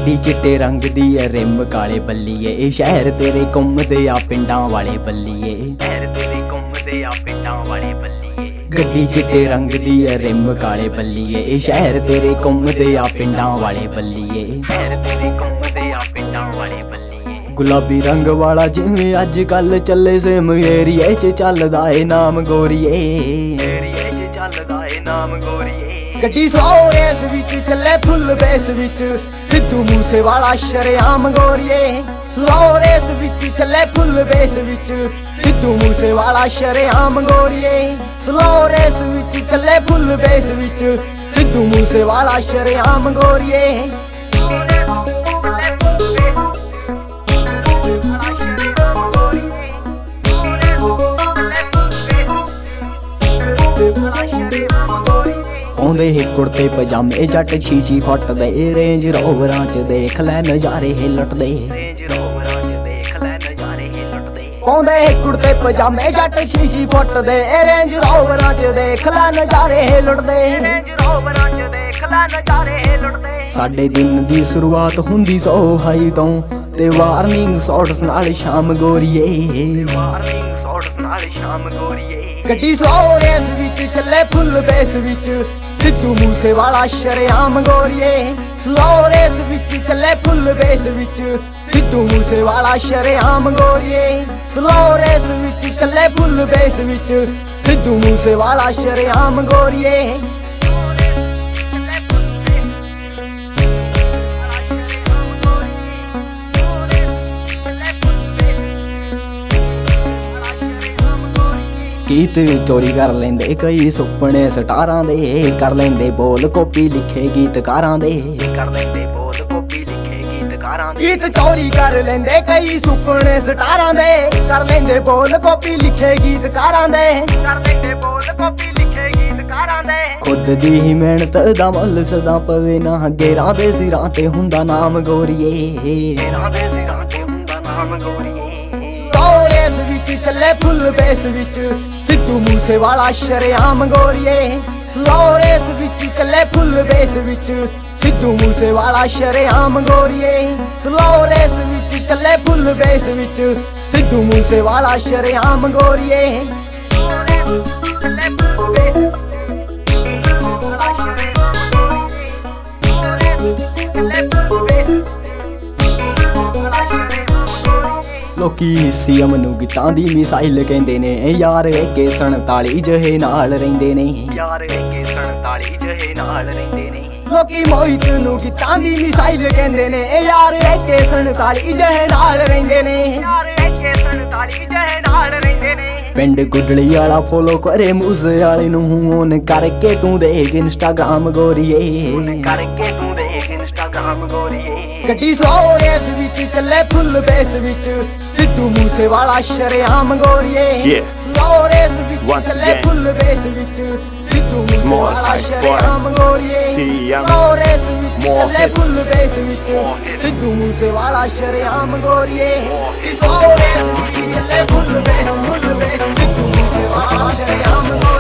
ਗੱਡੀ ਚਿੱਟੇ ਰੰਗ ਦੀ ਐ ਰਿਮ ਕਾਲੇ ਬੱਲੀਏ, ਇਹ ਸ਼ਹਿਰ ਤੇਰੇ ਘੁੰਮਦੇ ਆ ਪਿੰਡਾਂ ਵਾਲੇ ਬੱਲੀਏ, ਸ਼ਹਿਰ ਤੇਰੇ ਘੁੰਮਦੇ ਆ ਪਿੰਡਾਂ ਵਾਲੇ ਬੱਲੀਏ। ਗੱਡੀ ਚਿੱਟੇ ਰੰਗ ਦੀ ਐ ਰਿਮ ਕਾਲੇ ਬੱਲੀਏ, ਇਹ ਸ਼ਹਿਰ ਤੇਰੇ ਘੁੰਮਦੇ ਆ ਪਿੰਡਾਂ ਵਾਲੇ ਬੱਲੀਏ, ਸ਼ਹਿਰ ਤੇਰੇ ਘੁੰਮਦੇ ਆ ਪਿੰਡਾਂ ਵਾਲੇ ਬੱਲੀਏ। ਗੁਲਾਬੀ ਰੰਗ ਵਾਲਾ ਜਿਵੇਂ ਅੱਜ ਕੱਲ ਚੱਲੇ ਸੇਮ ਏਰੀਏ 'ਚ ਚੱਲਦਾ ਏ ਨਾਮ ਗੋਰੀਏ, ਏਰੀਏ 'ਚ ਚੱਲਦਾ ਏ ਨਾਮ ਗੋਰੀਏ। ਗੱਡੀ ਸਲੋ ਰੇਸ ਵਿੱਚ ਚੱਲੇ ਫੁੱਲ ਬੇਸ ਵਿੱਚ, ਸਿੱਧੂ ਮੂਸੇ ਵਾਲਾ ਸ਼ਰੇਆਮ ਗੋਰੀਏ। ਸਲੋ ਰੇਸ ਵਿੱਚ ਚੱਲੇ ਫੁੱਲ ਬੇਸ ਵਿੱਚ, ਸਿੱਧੂ ਮੂਸੇ ਵਾਲਾ ਸ਼ਰੇਆਮ ਗੋਰੀਏ। ਸਲੋ ਰੇਸ ਵਿੱਚ ਚੱਲੇ ਫੁੱਲ ਬੇਸ ਵਿੱਚ, ਸਿੱਧੂ ਮੂਸੇ ਵਾਲਾ ਸ਼ਰੇਆਮ ਗੋਰੀਏ। ਪਾਉਂਦੇ ਹੀ ਕੁੜਤੇ ਪਜਾਮੇ ਜੱਟ 6-6 ਫੁੱਟ ਦੇ, ਰੇਂਜ ਰੋਵਰਾਂ 'ਚ ਦੇਖ ਲੈ ਨਜ਼ਾਰੇ ਹੀ ਲੁੱਟਦੇ, ਰੇਂਜ ਰੋਵਰਾਂ 'ਚ ਦੇਖ ਲੈ ਨਜ਼ਾਰੇ ਹੀ ਲੁੱਟਦੇ। ਪਾਉਂਦੇ ਹੀ ਕੁੜਤੇ ਪਜਾਮੇ ਜੱਟ 6-6 ਫੁੱਟ ਦੇ, ਰੇਂਜ ਰੋਵਰਾਂ 'ਚ ਦੇਖ ਲੈ ਨਜ਼ਾਰੇ ਹੀ ਲੁੱਟਦੇ, ਰੇਂਜ ਰੋਵਰਾਂ 'ਚ ਦੇਖ ਲੈ ਨਜ਼ਾਰੇ ਹੀ ਲੁੱਟਦੇ। ਸਾਡੇ ਦਿਨ ਦੀ ਸ਼ੁਰੂਆਤ ਹੁੰਦੀ ਸੋ ਹਾਈ ਤੋਂ, ਤੇ ਵਾਰਨਿੰਗ ਸ਼ਾਟਸ ਨਾਲ ਸ਼ਾਮ ਗੋਰੀਏ, ਵਾਰਨਿੰਗ ਸ਼ਾਟਸ ਨਾਲ ਸ਼ਾਮ ਗੋਰੀਏ। ਗੱਡੀ ਸਲੋ ਰੇਸ ਵਿੱਚ ਚੱਲੇ ਫੁੱਲ ਬੇਸ ਵਿੱਚ, ਸਿੱਧੂ ਮੂਸੇ ਵਾਲਾ ਸ਼ਰੇਆਮ ਗੋਰੀਏ। ਸਲੋ ਰੇਸ ਵਿੱਚ ਚੱਲੇ ਫੁੱਲ ਬੇਸ ਵਿੱਚ, ਸਿੱਧੂ ਮੂਸੇ ਵਾਲਾ ਸ਼ਰੇਆਮ ਗੋਰੀਏ। ਸਲੋ ਰੇਸ ਵਿੱਚ ਚੱਲੇ ਫੁੱਲ ਬੇਸ ਵਿੱਚ, ਸਿੱਧੂ ਮੂਸੇ ਵਾਲਾ ਸ਼ਰੇਆਮ ਗੋਰੀਏ। ਗੀਤ ਚੋਰੀ ਕਰ ਲੈਂਦੇ ਕਈ ਸੁਪਨੇ ਸਟਾਰਾਂ ਦੇ, ਕਰ ਲੈਂਦੇ ਬੋਲ ਕਾਪੀ ਲਿਖੇ ਗੀਤਕਾਰਾਂ ਦੇ, ਕਰ ਲੈਂਦੇ ਬੋਲ ਕਾਪੀ ਲਿਖੇ ਗੀਤਕਾਰਾਂ ਦੇ। ਗੀਤ ਚੋਰੀ ਕਰ ਲੈਂਦੇ ਕਈ ਸੁਪਨੇ ਸਟਾਰਾਂ ਦੇ, ਕਰ ਲੈਂਦੇ ਬੋਲ ਕਾਪੀ ਲਿਖੇ ਗੀਤਕਾਰਾਂ ਦੇ, ਕਰ ਲੈਂਦੇ ਬੋਲ ਕਾਪੀ ਲਿਖੇ ਗੀਤਕਾਰਾਂ ਦੇ। ਖੁਦ ਦੀ ਹੀ ਮਿਹਨਤ ਦਾ ਮੁੱਲ ਸਦਾ ਪਵੇ ਨਾ, ਗੇਰਾਂ ਦੇ ਸਿਰਾਂ ਤੇ ਹੁੰਦਾ ਨਾਮ ਗੋਰੀਏ, ਗੇਰਾਂ ਦੇ ਸਿਰਾਂ ਤੇ ਹੁੰਦਾ ਨਾਮ ਗੋਰੀਏ। ਰੇਸ ਵਿੱਚ ਚੱਲੇ ਫੁੱਲ ਬੇਸ ਵਿੱਚ, ਸਿੱਧੂ ਮੂਸੇ ਵਾਲਾ ਸ਼ਰੇਆਮ ਗੋਰੀਏ। ਸਲੋ ਰੇਸ ਵਿੱਚ ਚੱਲੇ ਫੁੱਲ ਬੇਸ ਵਿੱਚ, ਸਿੱਧੂ ਮੂਸੇ ਵਾਲਾ ਸ਼ਰੇਆਮ ਗੋਰੀਏ। ਸਲੋ ਰੇਸ ਵਿੱਚ ਚੱਲੇ ਫੁੱਲ ਬੇਸ ਵਿੱਚ, ਸਿੱਧੂ ਮੂਸੇ ਵਾਲਾ ਸ਼ਰੇਆਮ ਗੋਰੀਏ। ਲੋਕੀ ਸੀਐਮ ਨੂੰ ਗੀਤਾਂ ਦੀ ਮਿਸਾਈਲ ਕਹਿੰਦੇ ਨੇ, ਯਾਰ AK-47 ਜਿਹੇ ਨਾਲ ਰਹਿੰਦੇ ਨੇ, ਯਾਰ AK-47 ਜਿਹੇ ਨਾਲ ਰਹਿੰਦੇ ਨੇ। ਲੋਕੀ ਮੋਹਿਤ ਨੂੰ ਗੀਤਾਂ ਦੀ ਮਿਸਾਈਲ ਕਹਿੰਦੇ ਨੇ, ਯਾਰ AK-47 ਜਿਹੇ ਨਾਲ ਰਹਿੰਦੇ ਨੇ, ਯਾਰ AK-47 ਜਿਹੇ ਨਾਲ ਰਹਿੰਦੇ ਨੇ। ਪਿੰਡ ਗੁੱਡਲੀ ਵਾਲਾ ਫੋਲੋ ਕਰੇ ਮੂਸੇ ਵਾਲੇ ਨੂੰ, ਔਨ ਕਰਕੇ ਤੂੰ ਦੇਖ ਇੰਸਟਾਗ੍ਰਾਮ ਗੋਰੀਏ, ਔਨ ਕਰਕੇ ਤੂੰ ਦੇਖ ਇੰਸਟਾਗ੍ਰਾਮ ਗੋਰੀਏ। ਗੱਡੀ ਸਲੋ ਰੇਸ ਵਿੱਚ ਚੱਲੇ ਫੁੱਲ ਬੇਸ ਵਿੱਚ, ਸਿੱਧੂ ਮੂਸੇ ਵਾਲਾ ਸ਼ਰੇਆਮ ਗੋਰੀਏ। ਸਲੋ ਰੇਸ ਵਿੱਚ ਚੱਲੇ ਫੁੱਲ ਬੇਸ ਵਿੱਚ, ਸਿੱਧੂ ਮੂਸੇ ਵਾਲਾ ਸ਼ਰੇਆਮ ਗੋਰੀਏ। ਸਲੋ ਰੇਸ ਵਿੱਚ ਚੱਲੇ ਫੁੱਲ ਬੇਸ ਵਿੱਚ, ਸਿੱਧੂ ਮੂਸੇ ਵਾਲਾ ਸ਼ਰੇਆਮ ਗੋਰੀਏ। ਸਲੋ ਰੇਸ ਵਿੱਚ ਚੱਲੇ ਫੁੱਲ ਬੇਸ, ਸਿੱਧੂ ਮੂਸੇ ਵਾਲਾ ਸ਼ਰੇਆਮ ਗੋਰੀਏ।